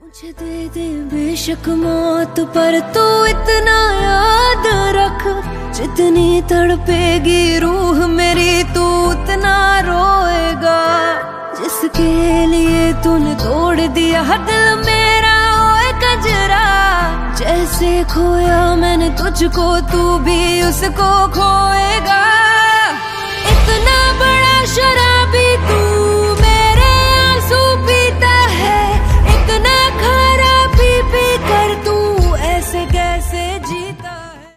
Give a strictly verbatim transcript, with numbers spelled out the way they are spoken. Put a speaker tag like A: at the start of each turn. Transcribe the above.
A: मुझे दे दे बेशक मौत पर तू इतना याद रख, जितनी तड़पेगी रूह मेरी तू उतना रोएगा। जिसके लिए तूने तोड़ दिया दिल मेरा ओए कजरा, जैसे खोया मैंने तुझको तू भी उसको खोएगा। इतना बड़ा शराब